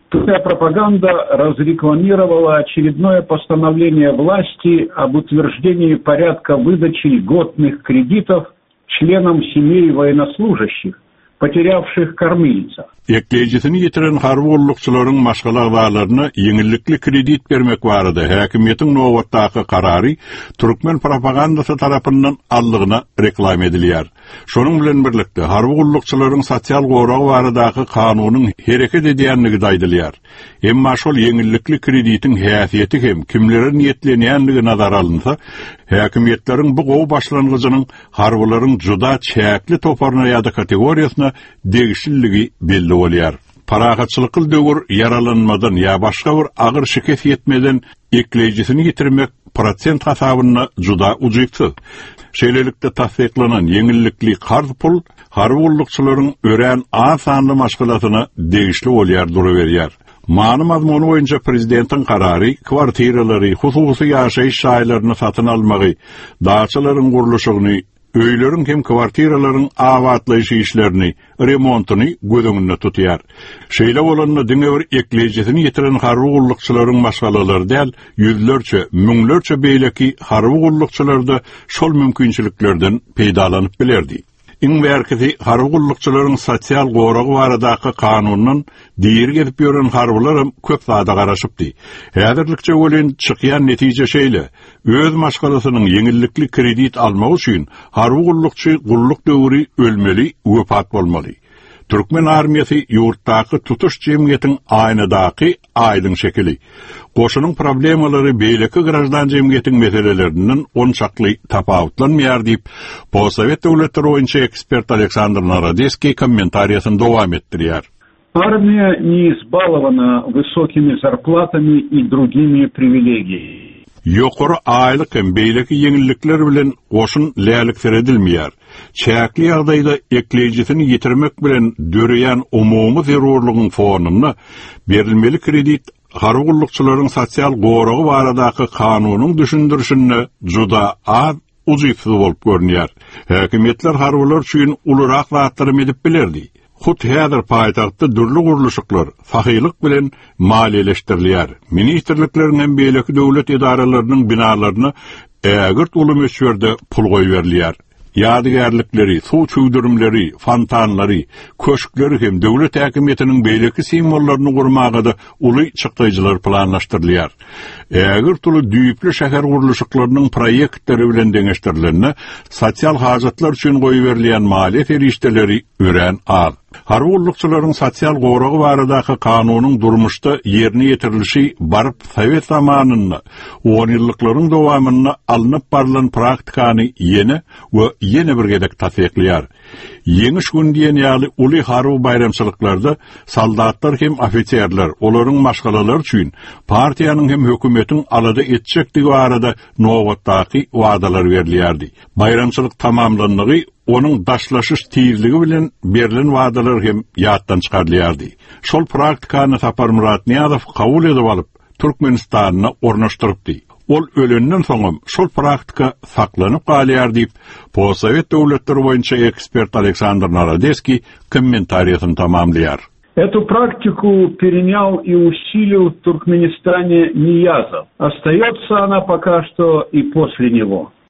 Турецкая пропаганда разрекламировала очередное постановление власти об утверждении порядка выдачи льготных кредитов членам семей военнослужащих, потерявших кормильца. Ekleycisini yitiren harwullukçylaryň maşgalaglaryna ýeňillikli kredit bermek barada häkimiýetiň nowatdaky karary Türkmen propagandasy tarapyndan allygyna reklam edilýär. Şonuň bilen birlikde harwullukçylaryň sosial gorag baradaky kanunyň hereket edýänligi daýdylýar. Emma şol ýeňillikli kreditiň häsiýeti hem kimlere niýetlenýänligi nazar alynsa, häkimiýetleriň bu gowy başlangyjynyň harwularyň juda çäkli toparnaýady kategoriýasyna degişilligi belli bolýar. Paragatçylyk döwür yaralanmadan ýa başga bir agyr şikayet etmeden ekleycisini yitirmek prosent hasabyna juda ujykdy. Şeýlelikde tasdiklanan ýeňillikli karz pul harwullukçylaryň ören az sanly maşgalatyna degişli bolýar duraberýär. Many mazmuny boýunça prezidentiň karary kwartiralary, hususy ýaşaýyş şaýlaryny satyn almagy, daçalaryň gurulşygyny, öýleriň hem kwartiralaryň awatlaýyş işlerini, remontuny göz tutýar. Şeýle bolanda diňe bir ekleycisini yitiren harwullukçylaryň maşgalalary däl, ýüzlerçe, müňlerçe beýleki harwullukçylarda şol mümkinçiliklerden peýdalanyp bilerdi. Iň berkisi harwullukçylaryň sosial goragy baradaky kanunyň diýeri gezip ýören harwularym köp zada garaşypdy. Häzirlikçe bolan çykýan netije şeýle, öz maşgalasynyň ýeňillikli kredit almak üçin harwullukçy gulluk döwri ölmeli, wepat bolmaly. Türkmen armiýasy ýurtdaky tutuş jemgyýetiň aýnadaky aýdyň şekili. Goşunyň problemalary beýleki grajdan jemgyýetiň meselelerinden onçakly tapawutlanmaýar diýip, Possovet döwletleri boýunça ekspert Александр Народецкий комментариясын дowam etdirýär. Армия не избалована высокими зарплатами и другими привилегиями. Ýokary aýlyk hem beýleki ýeňillikler bilen goşun lälikler edilmeýär. Çäkli ýagdaýda ekleycisini yitirmek bilen döreýän umumy zerurlygyň fonuny berilmeli kredit harwullukçylaryň sosial goragy baradaky kanunyň düşündirişine juda az ujypsy bolup görünýär. Häkimiýetler harwular üçin ulurak zatlary edip bilerdi. Hut häzir paýtagtda dürli gurulşyklar fahylyk bilen maliýeleşdirilýär. Ministrlikleriň hem beýleki döwlet idaralarynyň binalaryna ägirt uly möçberde pul goýberilýär. Ýadygärlikleri, suw çüýdürümleri, fontanlary, köşkleri hem döwlet häkimiýetiniň beýleki simwollaryny gurmaga da uly çykdyjylar planlaşdyrylýar. Ägirt uly düýpli şäher gurulşyklarynyň proýektleri bilen deňeşdirilenne sosial hajatlar üçin goýberilýän maliýe ferişdeleri ören az. Harwullukçylaryň sosial goragy baradaky kanunyň durmuşda ýerine ýetirilişi baryp Sowet zamanyna 10 ýyllyklaryň dowamyna alınıp barılan praktikany ýene bir gedek tasdiklýar. Ýeňiş gün diýen ýaly uly harw bayramçylyklarda soldatlar hem ofitserler olaryň maşgalalary üçin partiýanyň hem hökümetiň alada etjekdigi barada nowatdaky wadalar berilýärdi. Bayramçylyk tamamlanmagy onuň daşlaşyş tiyizligi bilen berilen wadalar hem ýatdan çykarylýardy. Şol praktikany Sapar Murat Niýazow kabul edip alyp Türkmenistanyna ornaşdyrypdy. Ol ölenden soňam şol praktika saklanyp galýar diýip Possovet döwletleri boýunça ekspert Александр Народецкий комментариясын tamamlaýar. Эту практику перенял и усилил в Туркменистане Ниязов. Остается она пока что и после него.